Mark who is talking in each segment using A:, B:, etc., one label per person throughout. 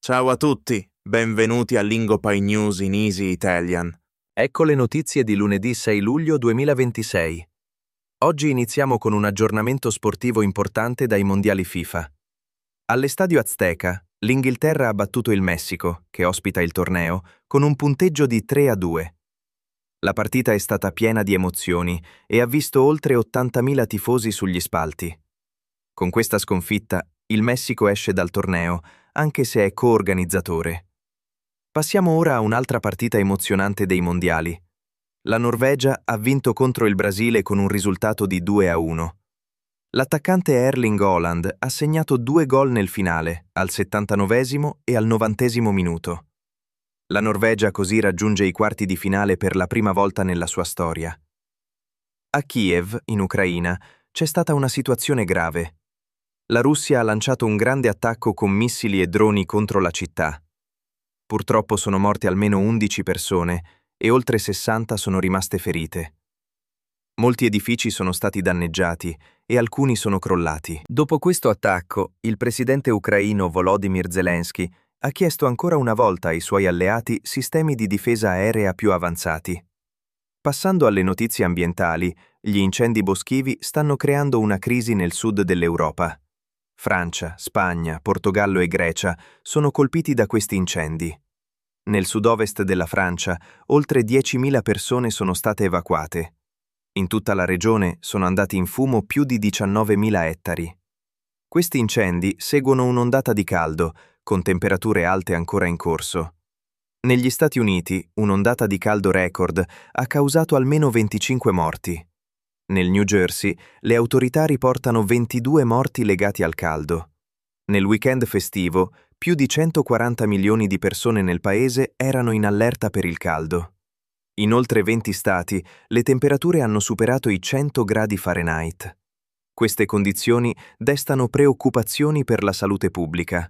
A: Ciao a tutti, benvenuti a Lingopie News in Easy Italian.
B: Ecco le notizie di lunedì 6 luglio 2026. Oggi iniziamo con un aggiornamento sportivo importante dai mondiali FIFA. All'Estadio Azteca, l'Inghilterra ha battuto il Messico, che ospita il torneo, con un punteggio di 3-2. La partita è stata piena di emozioni e ha visto oltre 80.000 tifosi sugli spalti. Con questa sconfitta, il Messico esce dal torneo, anche se è coorganizzatore. Passiamo ora a un'altra partita emozionante dei mondiali. La Norvegia ha vinto contro il Brasile con un risultato di 2-1. L'attaccante Erling Haaland ha segnato 2 gol nel finale, al 79° e al 90° minuto. La Norvegia così raggiunge i quarti di finale per la prima volta nella sua storia. A Kiev, in Ucraina, c'è stata una situazione grave. La Russia ha lanciato un grande attacco con missili e droni contro la città. Purtroppo sono morte almeno 11 persone e oltre 60 sono rimaste ferite. Molti edifici sono stati danneggiati e alcuni sono crollati. Dopo questo attacco, il presidente ucraino Volodymyr Zelensky ha chiesto ancora una volta ai suoi alleati sistemi di difesa aerea più avanzati. Passando alle notizie ambientali, gli incendi boschivi stanno creando una crisi nel sud dell'Europa. Francia, Spagna, Portogallo e Grecia sono colpiti da questi incendi. Nel sud-ovest della Francia, oltre 10.000 persone sono state evacuate. In tutta la regione sono andati in fumo più di 19.000 ettari. Questi incendi seguono un'ondata di caldo, con temperature alte ancora in corso. Negli Stati Uniti, un'ondata di caldo record ha causato almeno 25 morti. Nel New Jersey, le autorità riportano 22 morti legati al caldo. Nel weekend festivo, più di 140 milioni di persone nel paese erano in allerta per il caldo. In oltre 20 stati, le temperature hanno superato i 100 gradi Fahrenheit. Queste condizioni destano preoccupazioni per la salute pubblica.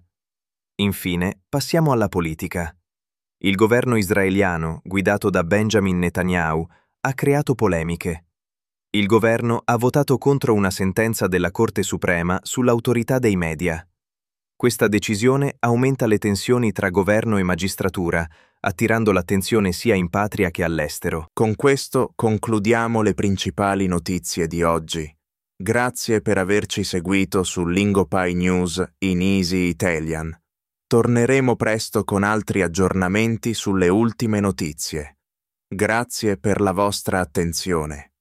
B: Infine, passiamo alla politica. Il governo israeliano, guidato da Benjamin Netanyahu, ha creato polemiche. Il governo ha votato contro una sentenza della Corte Suprema sull'autorità dei media. Questa decisione aumenta le tensioni tra governo e magistratura, attirando l'attenzione sia in patria che all'estero.
A: Con questo concludiamo le principali notizie di oggi. Grazie per averci seguito su Lingopie News in Easy Italian. Torneremo presto con altri aggiornamenti sulle ultime notizie. Grazie per la vostra attenzione.